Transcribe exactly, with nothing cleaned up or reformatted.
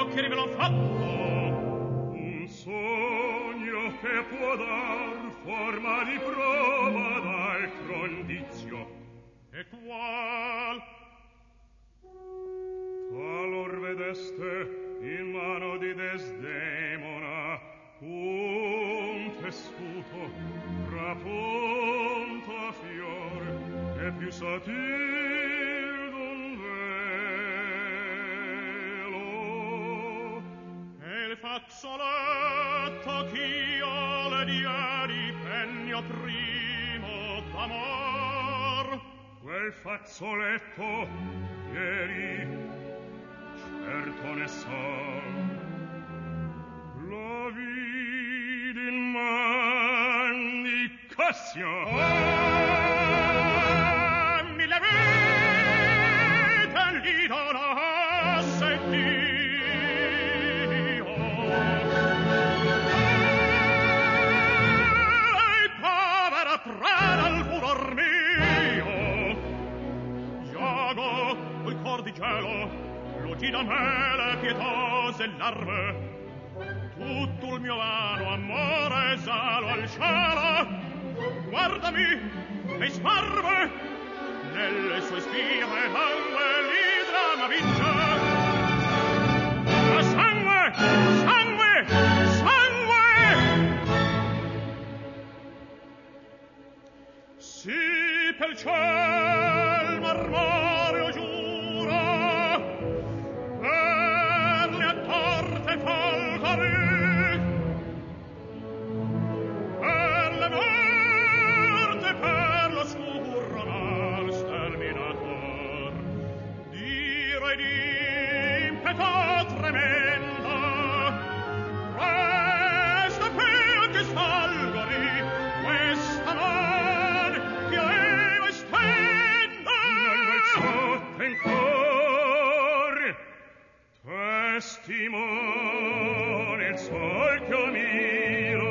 occhi rivelò fatto un sogno che può dar forma di prova d'altro indizio. E qual? Talor vedeste in mano di Desdemona un tessuto trapunto a fior e più sotil d'un velo. E il fazzoletto ch'io le diedi pegno primo d'amor, quel fazzoletto ieri certo ne so, lo vidi in man di Cassio. Oh, mille vite gli donasse Dio, e povera preda al furor mio, Iago, col cor di gelo, luci da mele pietose larve, tutto il mio vano amore esalo al cielo. Guardami e sparve nelle sue spire langue l'idra ma vince. Ma sangue, sangue, sangue! Sì, pel ciel marmoreo giuro, e folgori, per le morte, per l'oscuro mal sterminator, dire d'impeto tremendo, resta quel che sfolgori, questa man che io estendo nel bel sotto in cor, testimone il sol che mira